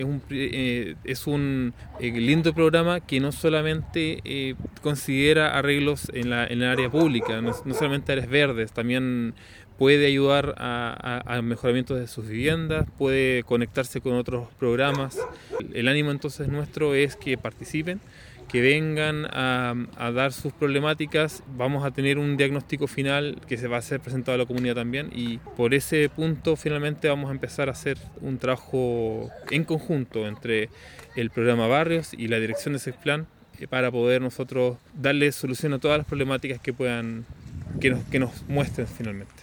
Es un lindo programa que no solamente considera arreglos en el área pública, no solamente áreas verdes, también puede ayudar a mejoramiento de sus viviendas, puede conectarse con otros programas. El ánimo entonces nuestro es que participen, que vengan a dar sus problemáticas. Vamos a tener un diagnóstico final que se va a ser presentado a la comunidad también, y por ese punto finalmente vamos a empezar a hacer un trabajo en conjunto entre el programa Barrios y la dirección de SECPLAN para poder nosotros darle solución a todas las problemáticas que nos muestren finalmente.